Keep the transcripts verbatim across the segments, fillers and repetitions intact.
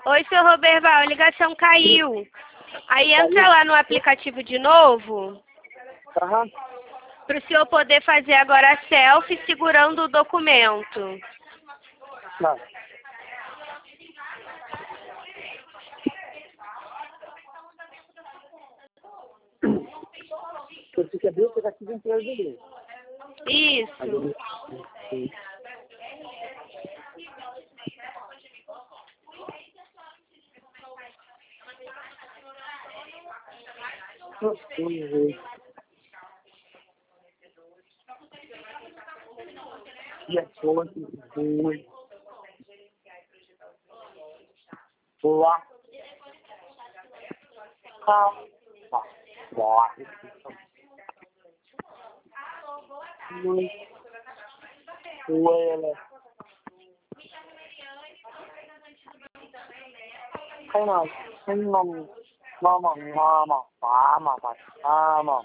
Oi, seu Roberval, a ligação caiu. Aí entra lá no aplicativo de novo, Aham. para o senhor poder fazer agora a selfie segurando o documento. Tá. Você quer ver o aplicativo inteiro dele? Isso. Sim. Vamos ver. E a fonte foi. Lá. Ah. Lá. Muito. Ela. Cái nào sinh mong mama mama mama mama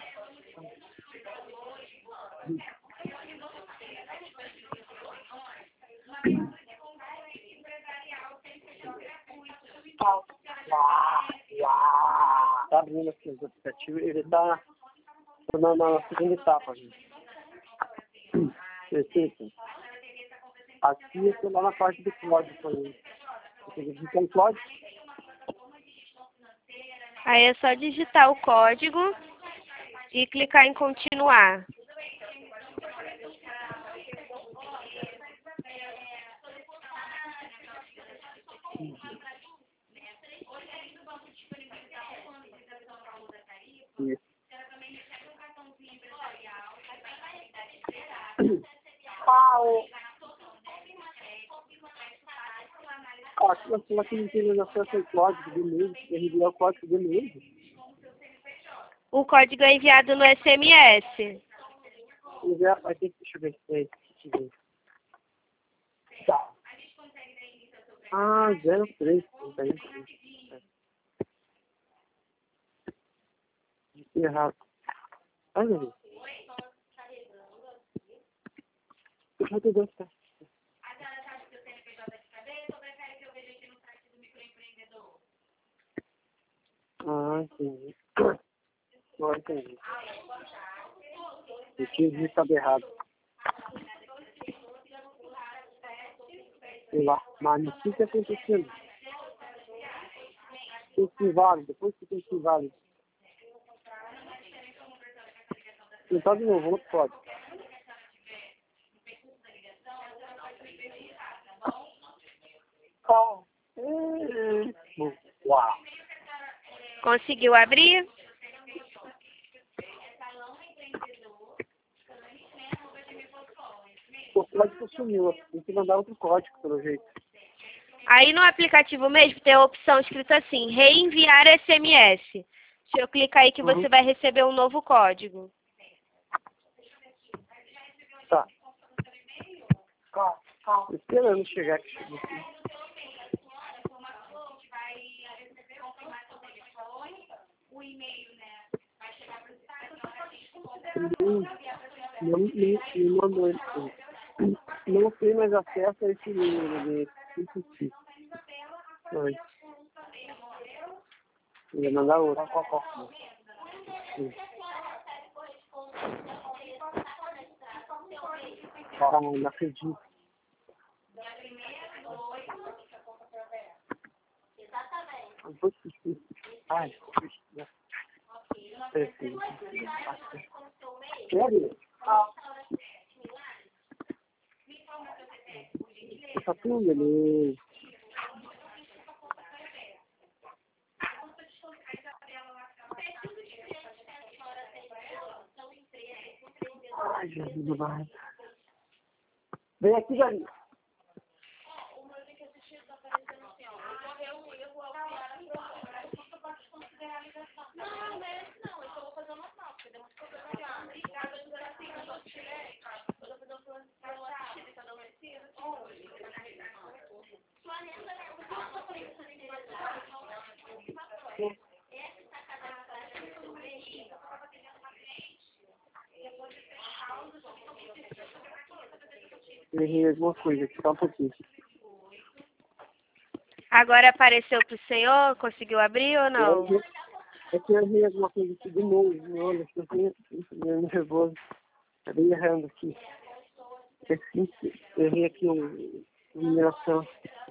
Tá abrindo aqui o aplicativo, ele tá na, na segunda etapa, gente. Perfeito. Aqui eu tô lá na parte do código aí. Você digita o código. Aí é só digitar o código e clicar em continuar. Isso. Pau. Ah, aqui nós temos aqui não tem acesso ao código do e-mail, você enviar o código do e-mail. O código é enviado no S M S. Já vai ter que, deixa eu ver se é deixa eu ver. Tá. Ah, zero três. Disse errado. Ai, meu Deus. Eu vou ter dois, tá? Ah, entendi. Agora entendi. Eu tinha digitado errado. Sei lá, mas não sei o que está acontecendo. Tem que inválido, depois que tem que inválido. Tentar de novo, outro código. Qual? Uau. Conseguiu abrir? O código sumiu, tem que mandar outro código, pelo jeito. Aí no aplicativo mesmo tem a opção escrita assim, reenviar S M S. Se eu clicar aí que Uhum. você vai receber um novo código. Tá. Calma, calma. Esperando chegar aqui. Chega aqui. Não, não, não mandou isso. Não tem mais acesso a esse número de insistir. Oi. Eu ia mandar outro. Ah, não acredito. Ai, perfeito. Sério? Tá tudo beleza. Ai, Jesus do barro. Vem aqui, Galinha. Eu errei alguma coisa aqui, só um pouquinho. Agora apareceu pro senhor? Conseguiu abrir ou não? Eu, é que eu vi alguma coisa aqui de novo, no olho, eu tô meio nervoso. Tá bem errando aqui. É simples, eu errei aqui um numeração.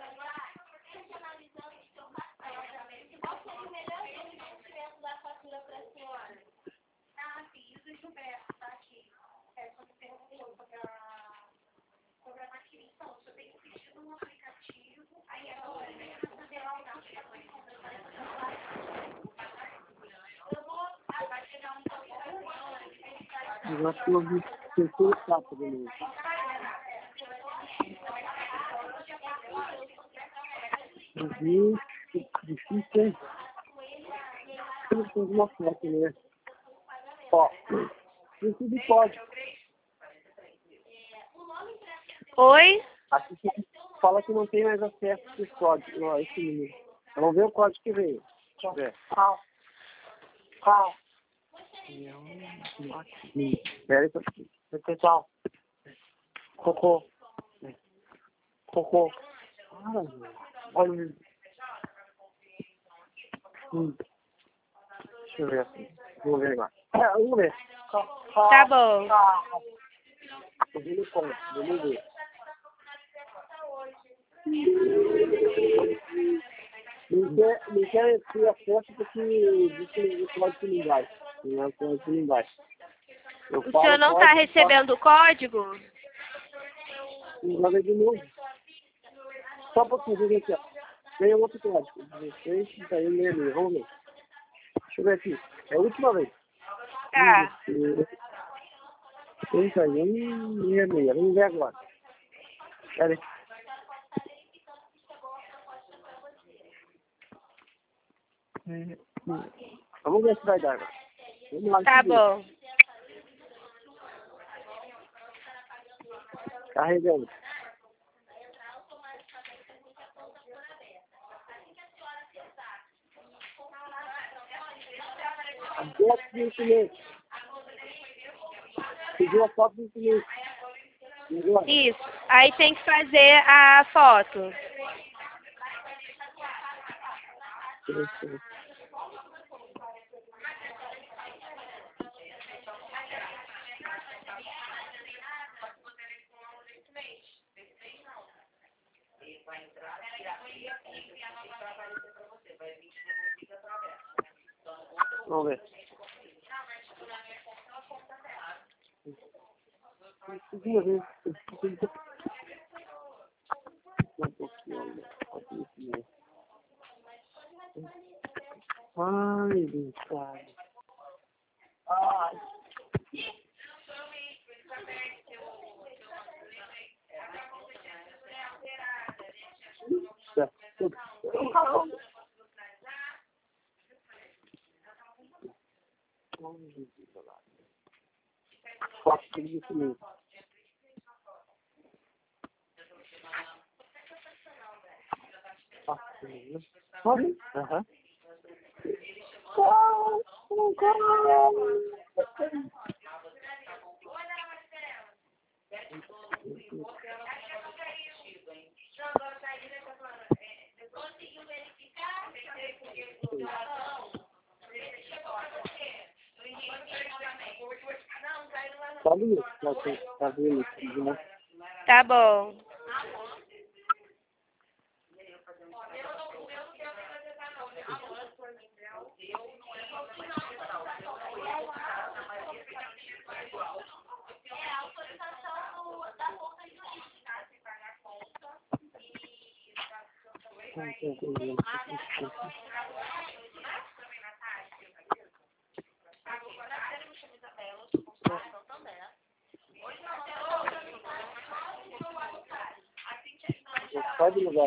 Eu acho que eu vi terceiro papo de novo. Eu vi, difícil, hein? Eu fiz uma foto, né? Ó, isso de código. Oi? Aqui fala que não tem mais acesso a esse código. Ó, esse número. Vamos ver o código que veio. Deixa eu ver. Qual? Qual? Espera aí, pessoal. Cocô. Cocô. Olha. Hum. Deixa eu ver aqui. Vamos ver agora. Vamos ver. Tá bom. Eu vi no ponto. Vamos ver. Não quer, não quer ter acesso porque existe o código de linguagem. Não é o código de linguagem. Eu O falo senhor não está código, recebendo o código? Joga de novo. Só um pouquinho, deixa eu ver aqui, ó. Tem outro código. dezesseis, trinta e um, sessenta e seis. Vamos ver. Deixa eu ver aqui. É a última vez. Tá. trinta e um, sessenta e seis. Vamos ver agora. Espera aí. Vamos ver se vai dar agora. Vamos lá. Tá bom. Carregando. A foto do instrumento. Pediu a foto do instrumento. Isso. Aí tem que fazer a foto. Vamos ver. Ai, Deus, cara. Ai. Foto do instrumento. Pode? Aham. Tá bonito, tá bonito, né? Tá bom. Sai do lugar.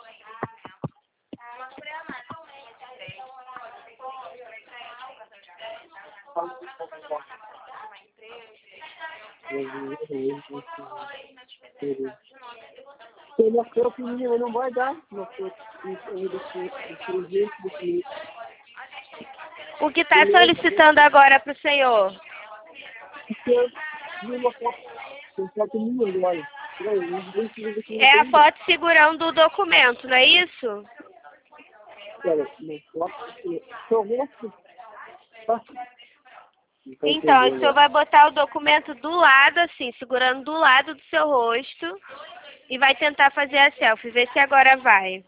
Tem uma foto minha, não vai dar. Uma foto do O que está solicitando agora para o senhor? uma foto. Tem foto minha agora. É a foto segurando o documento, não é isso? Olha, no foto, seu rosto tá. Então, o senhor vai botar o documento do lado, assim, segurando do lado do seu rosto e vai tentar fazer a selfie. Vê se agora vai.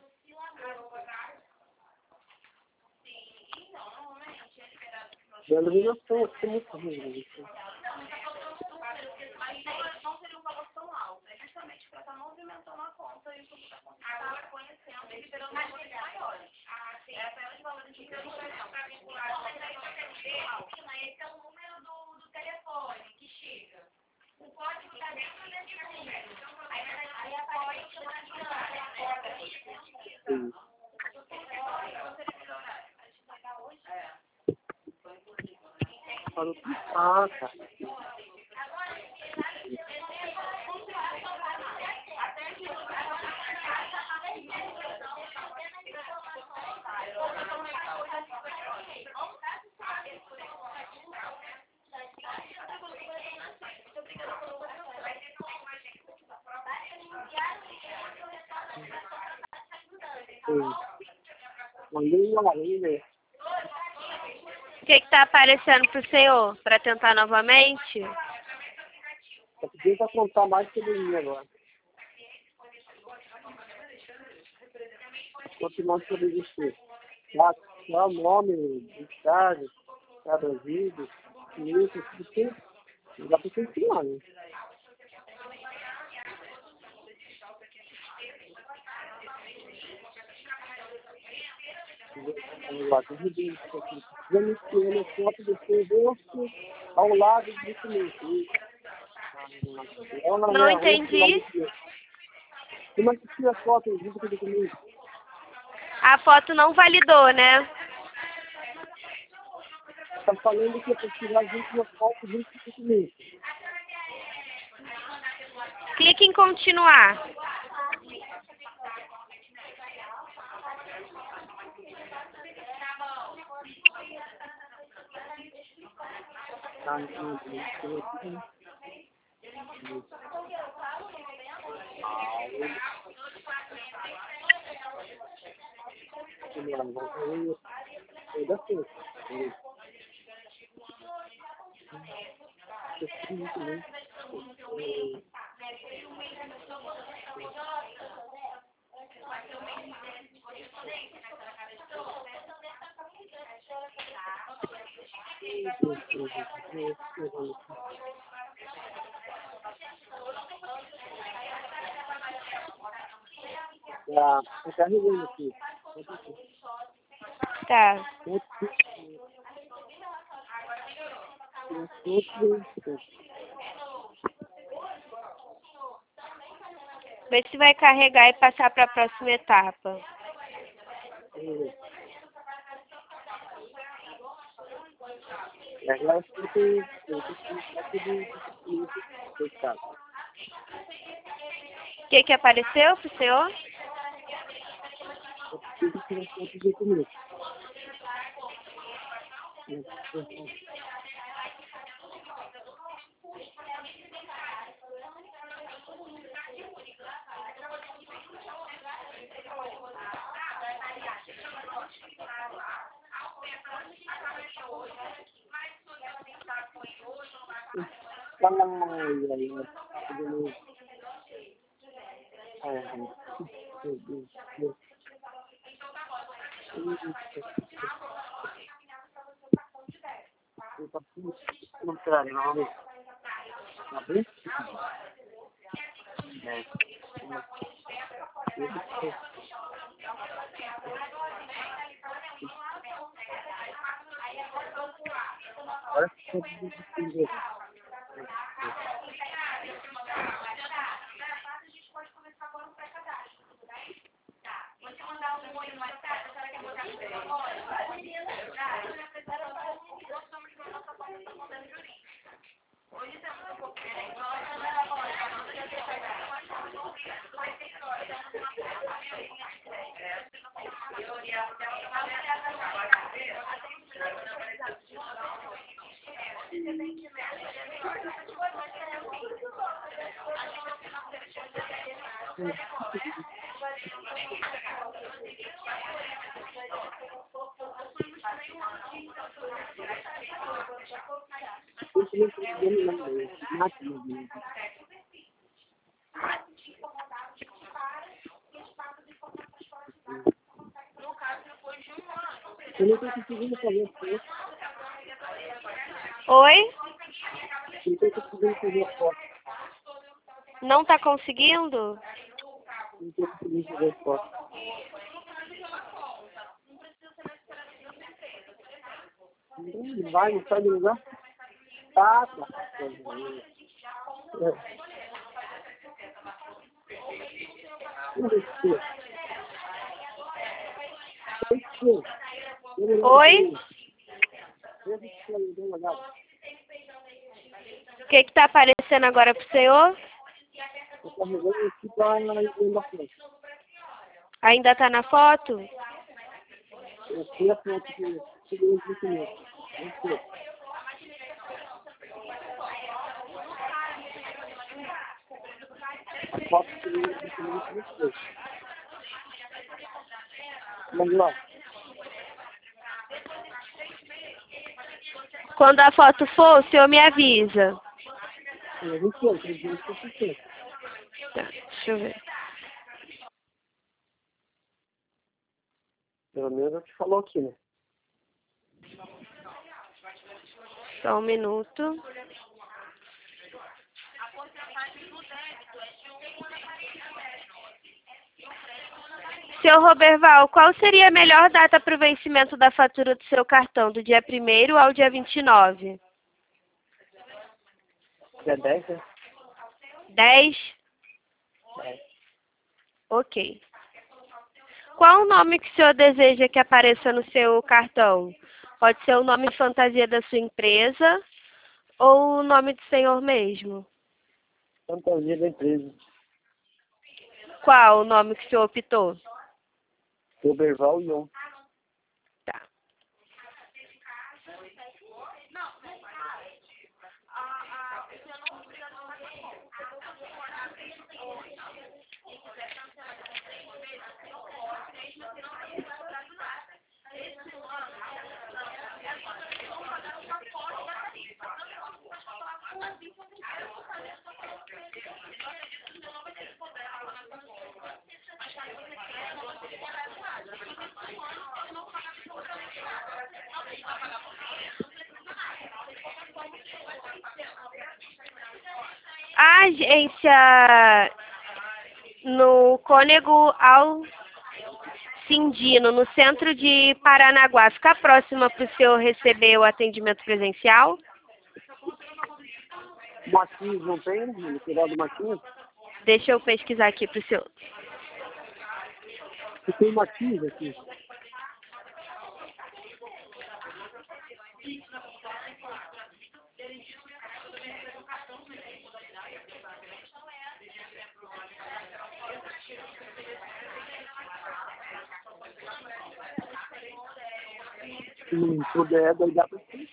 A iluminação é muito ruim. Ah, tá. Mandei lá, ainda. O que está aparecendo para o senhor? Para tentar novamente? Só podia pra contar mais sobre mim agora. Continuar sobre isso. Lá, lá o nome, o estado, cada vídeo, isso, tudo que não dá pra você ensinar, né? Vamos lá, tudo bem isso aqui. Vamos tirar a foto do seu rosto ao lado do documento. Não entendi. Como é que tira a foto junto com o documento? A foto não validou, né? Está falando que é para tirar junto da foto junto com o documento. Clique em continuar. Ah, entendi. Ah, tá carregando aqui. Tá. Vê se vai carregar e passar para a próxima etapa. Agora eu tenho O que que apareceu pro senhor? contrário, novamente. Tá bem? É. Agora você pode entender. Isso não tem dele não, é máquina dele. Eu não estou conseguindo fazer as fotos. Oi? Eu não estou conseguindo fazer as fotos. Não tá conseguindo? Não estou conseguindo fazer as fotos. Não vai, não sai do lugar? Tá, tá. É. Oi? O que que tá aparecendo agora pro senhor? Ainda tá na foto? Vamos lá. Quando a foto for, o senhor me avisa. Tá, deixa eu ver. Pelo menos eu te falou aqui, né? Só um minuto. Seu Roberval, qual seria a melhor data para o vencimento da fatura do seu cartão? Do dia primeiro ao dia vinte e nove? Dia dez, né? dez? É. Ok. Qual o nome que o senhor deseja que apareça no seu cartão? Pode ser o nome fantasia da sua empresa ou o nome do senhor mesmo? Fantasia da empresa. Qual o nome que o senhor optou? Roberval Ion. Tá. A agência no Cônego Alcindino, no centro de Paranaguá, fica próxima para o senhor receber o atendimento presencial? Martins não tem, no final do Martins? Deixa eu pesquisar aqui para o senhor. Você tem Martins aqui? Se não puder, daí dá pra você.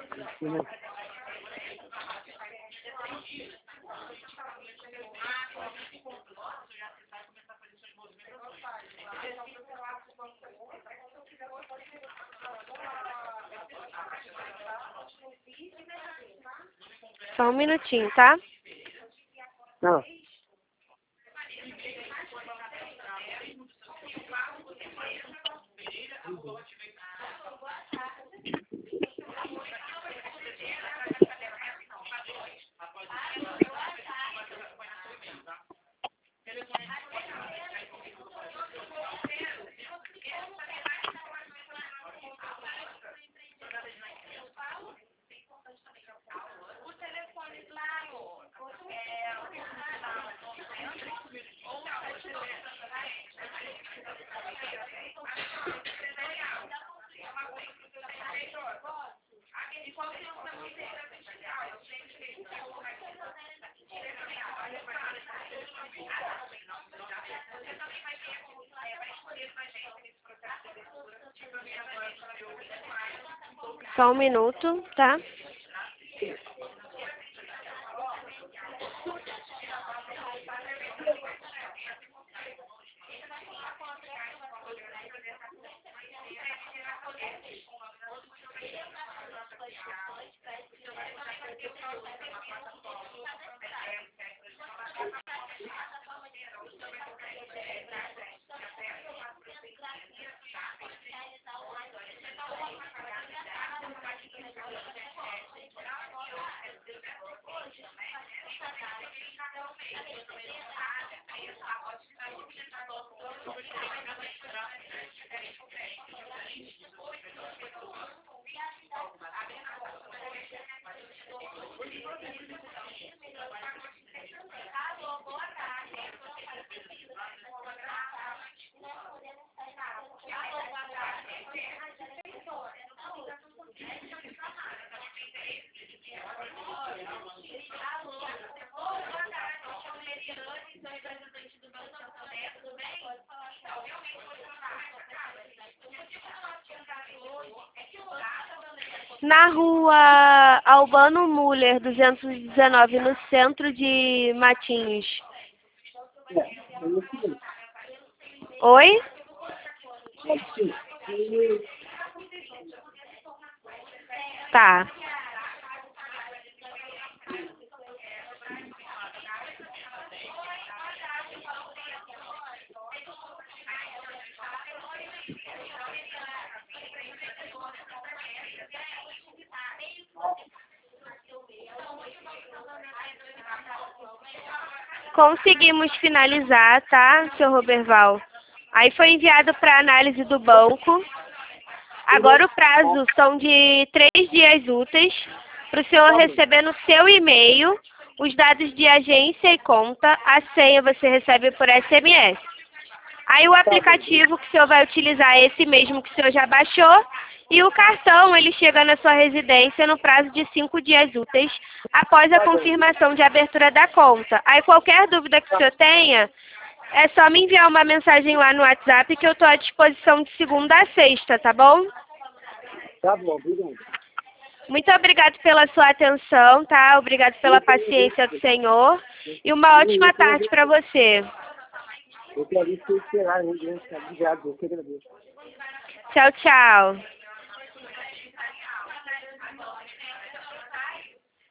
Só um minutinho, tá? Não. Só um minuto, tá? Na rua Albano Müller, duzentos e dezenove, no centro de Matinhos. É, é isso mesmo. Oi? Pode ser. E, Tá. Conseguimos finalizar, tá, seu Roberval? Aí foi enviado para análise do banco. Agora o prazo são de três dias úteis para o senhor receber no seu e-mail os dados de agência e conta. A senha você recebe por S M S. Aí o aplicativo que o senhor vai utilizar é esse mesmo que o senhor já baixou. E o cartão, ele chega na sua residência no prazo de cinco dias úteis, após a confirmação de abertura da conta. Aí qualquer dúvida que o senhor tenha, é só me enviar uma mensagem lá no WhatsApp que eu estou à disposição de segunda a sexta, tá bom? tá bom, obrigado. Muito obrigado pela sua atenção, tá? Obrigado pela paciência do senhor. E uma ótima tarde para você. Eu quero isso esperar, hein, gente? Obrigado, eu que agradeço. Tchau, tchau.